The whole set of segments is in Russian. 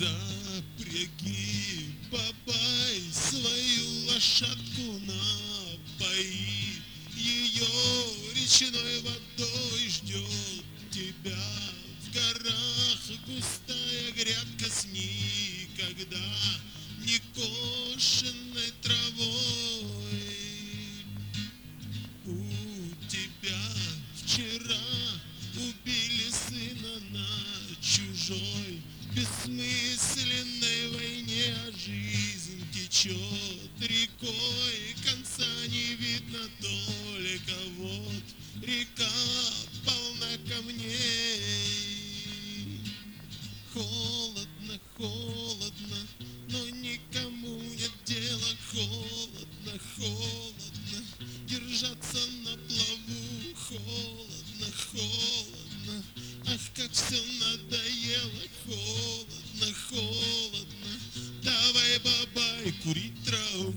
Запряги, бабай, свою лошадку, напои ее речной водой, ждет тебя в горах густая грядка с никогда не кошенной травой. У тебя вчера убили сына на чужой бессмысленной войне, а жизнь течет рекой, конца не видно, только вот река полна камней. Холодно, холодно, но никому нет дела. Холодно, холодно, держаться на плаву. Холодно, холодно, ах, как все надоело. Холодно, холодно, давай, бабай, курить траву.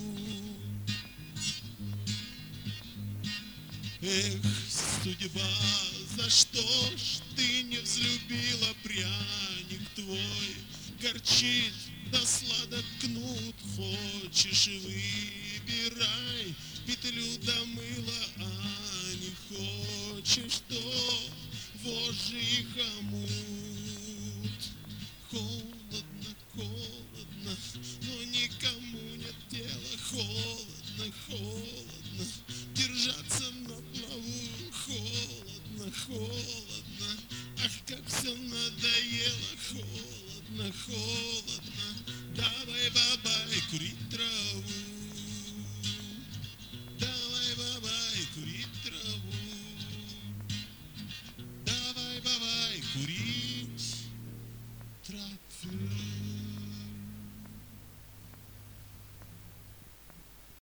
Эх, судьба, за что ж ты не взлюбила? Пряник твой горчит, да сладок кнут. Хочешь, выбирай петлю да мыло, а не хочешь, то вожжи и хомут. Холодно, холодно, но никому нет дела. Холодно, холодно, держаться на плаву. Холодно, холодно, ах, как все надоело. Холодно, холодно, давай, бабай, курить траву. Давай, бабай, курить траву. Давай, бабай, курить траву.